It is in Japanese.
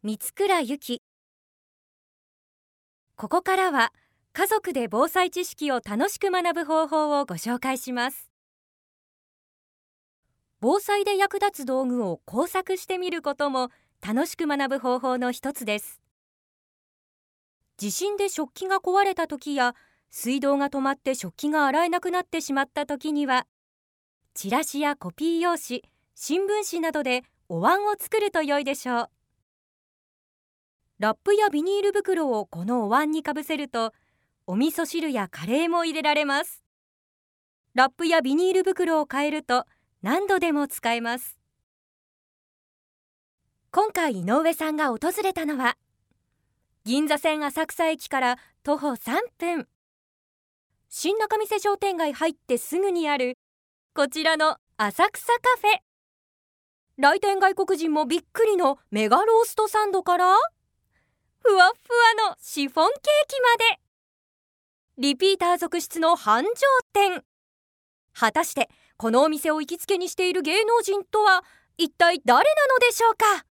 三倉由紀。ここからは家族で防災知識を楽しく学ぶ方法をご紹介します。防災で役立つ道具を工作してみることも楽しく学ぶ方法の一つです。地震で食器が壊れた時や水道が止まって食器が洗えなくなってしまった時には、チラシやコピー用紙、新聞紙などでお椀を作ると良いでしょう。ラップやビニール袋をこのお椀にかぶせると、お味噌汁やカレーも入れられます。ラップやビニール袋を変えると何度でも使えます。今回井上さんが訪れたのは、銀座線浅草駅から徒歩3分、新仲見世商店街入ってすぐにあるこちらの浅草カフェ。来店外国人もびっくりのメガローストサンドから、ふわっふわのシフォンケーキまで、リピーター続出の繁盛店。果たしてこのお店を行きつけにしている芸能人とは一体誰なのでしょうか。